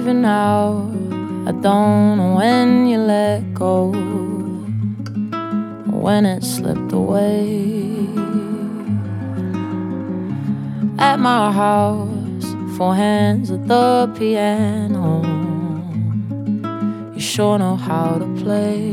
even now, I don't know when you let go, when it slipped away. At my house, 4 hands at the piano, you sure know how to play.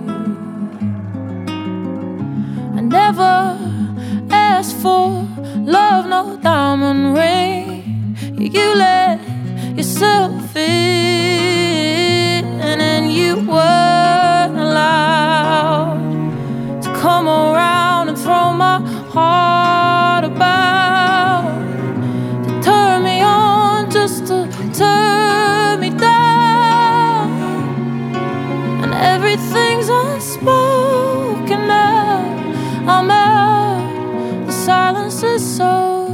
I never asked for love, no diamond ring. You let yourself in, and you weren't allowed to come around and throw my heart about, to turn me on just to turn me down. And everything's unspoken now. I'm out, the silence is so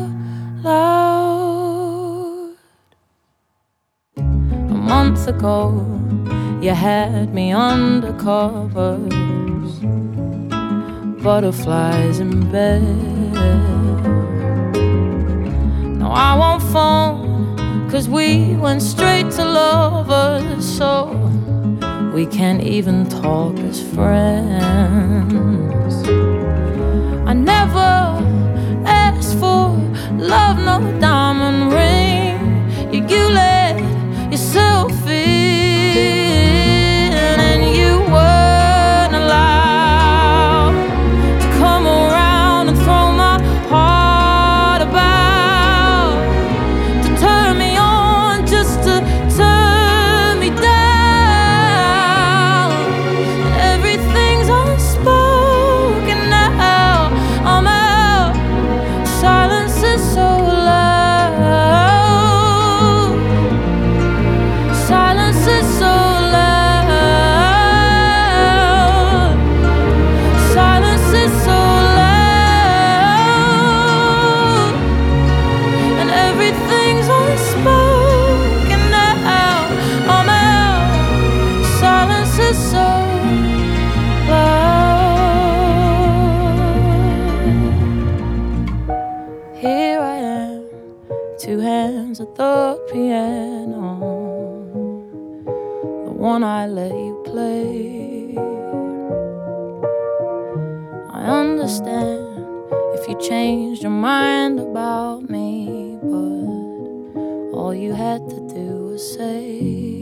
loud. A month ago, you had me under covers, butterflies in bed. No, I won't phone, 'cause we went straight to lovers, so we can't even talk as friends. I never asked for love, no diamond ring. You let yourself in, and you weren't allowed to come around and throw my heart about, to turn me on just to turn me down. And everything's unspoken now. I'm out, silence is so loud. Silence is so loud. Silence is so loud. And everything's unspoken now. I'm out, silence is so loud. Here I am, 2 hands at the piano, the one I let you play. I understand if you changed your mind about me, but all you had to do was say